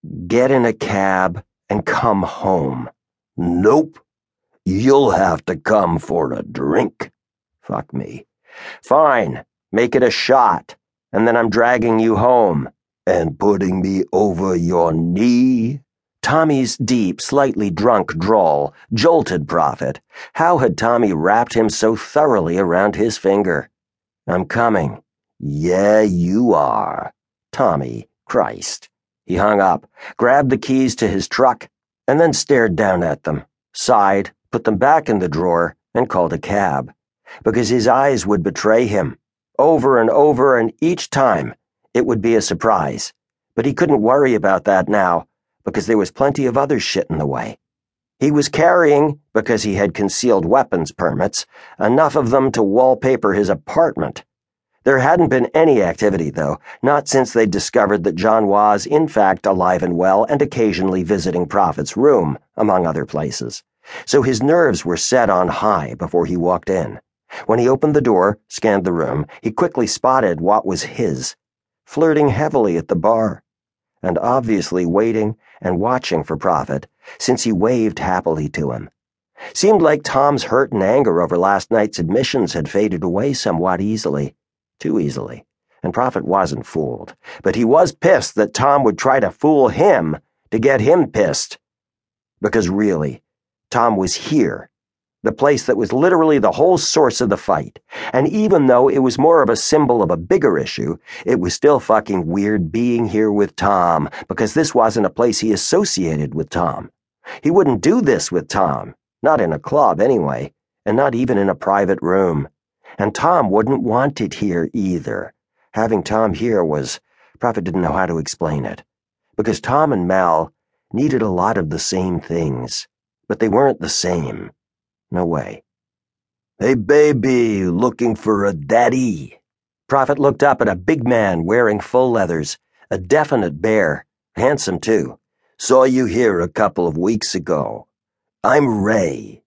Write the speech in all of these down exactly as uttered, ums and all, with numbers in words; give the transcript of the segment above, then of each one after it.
Get in a cab and come home. Nope. You'll have to come for a drink. Fuck me. Fine, make it a shot, and then I'm dragging you home. And putting me over your knee? Tommy's deep, slightly drunk drawl jolted Prophet. How had Tommy wrapped him so thoroughly around his finger? I'm coming. Yeah, you are. Tommy, Christ. He hung up, grabbed the keys to his truck, and then stared down at them, sighed, put them back in the drawer, and called a cab. Because his eyes would betray him. Over and over, and each time, it would be a surprise. But he couldn't worry about that now, because there was plenty of other shit in the way. He was carrying, because he had concealed weapons permits, enough of them to wallpaper his apartment. There hadn't been any activity, though, not since they'd discovered that John was, in fact, alive and well and occasionally visiting Prophet's room, among other places. So his nerves were set on high before he walked in. When he opened the door, scanned the room, he quickly spotted what was his, flirting heavily at the bar, and obviously waiting and watching for Prophet, since he waved happily to him. Seemed like Tom's hurt and anger over last night's admissions had faded away somewhat easily. Too easily. And Prophet wasn't fooled. But he was pissed that Tom would try to fool him to get him pissed. Because really, Tom was here. The place that was literally the whole source of the fight. And even though it was more of a symbol of a bigger issue, it was still fucking weird being here with Tom, because this wasn't a place he associated with Tom. He wouldn't do this with Tom. Not in a club, anyway. And not even in a private room. And Tom wouldn't want it here either. Having Tom here was, Prophet didn't know how to explain it. Because Tom and Mel needed a lot of the same things. But they weren't the same. No way. Hey, baby, looking for a daddy? Prophet looked up at a big man wearing full leathers, a definite bear, handsome too. Saw you here a couple of weeks ago. I'm Ray.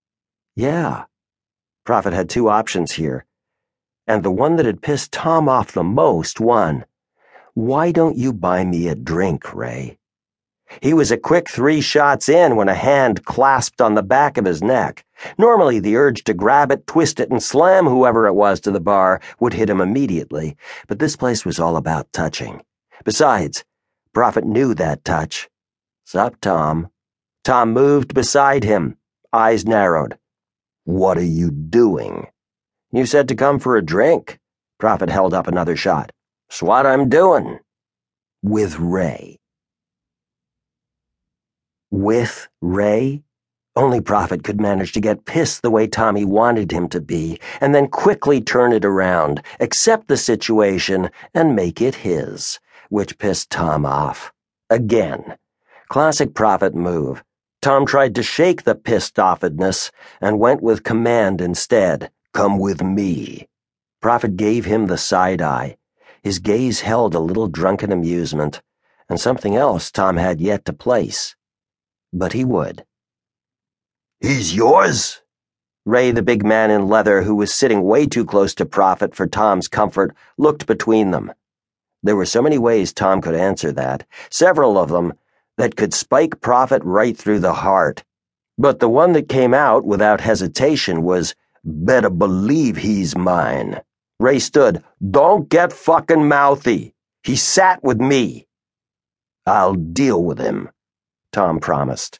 Yeah. Prophet had two options here. And the one that had pissed Tom off the most won. Why don't you buy me a drink, Ray? He was a quick three shots in when a hand clasped on the back of his neck. Normally, the urge to grab it, twist it, and slam whoever it was to the bar would hit him immediately, but this place was all about touching. Besides, Prophet knew that touch. Sup, Tom? Tom moved beside him, eyes narrowed. What are you doing? You said to come for a drink. Prophet held up another shot. It's what I'm doing. With Ray. With Ray? Only Prophet could manage to get pissed the way Tommy wanted him to be, and then quickly turn it around, accept the situation, and make it his, which pissed Tom off. Again. Classic Prophet move. Tom tried to shake the pissed-offedness and went with command instead. Come with me. Prophet gave him the side-eye. His gaze held a little drunken amusement, and something else Tom had yet to place. But he would. He's yours? Ray, the big man in leather who was sitting way too close to Prophet for Tom's comfort, looked between them. There were so many ways Tom could answer that, several of them that could spike Prophet right through the heart. But the one that came out without hesitation was, better believe he's mine. Ray stood. Don't get fucking mouthy. He sat with me. I'll deal with him, Tom promised.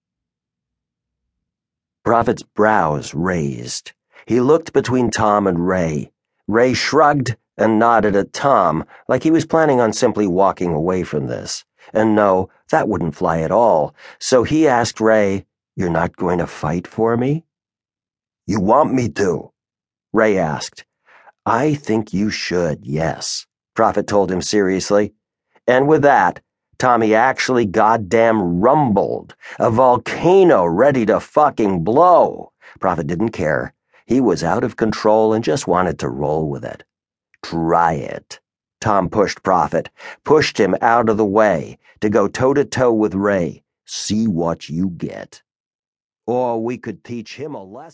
Prophet's brows raised. He looked between Tom and Ray. Ray shrugged and nodded at Tom like he was planning on simply walking away from this. And no, that wouldn't fly at all. So he asked Ray, "You're not going to fight for me?" You want me to? Ray asked. I think you should, yes, Prophet told him seriously. And with that, Tommy actually goddamn rumbled, a volcano ready to fucking blow. Prophet didn't care. He was out of control and just wanted to roll with it. Try it. Tom pushed Prophet, pushed him out of the way to go toe-to-toe with Ray. See what you get. Or we could teach him a lesson.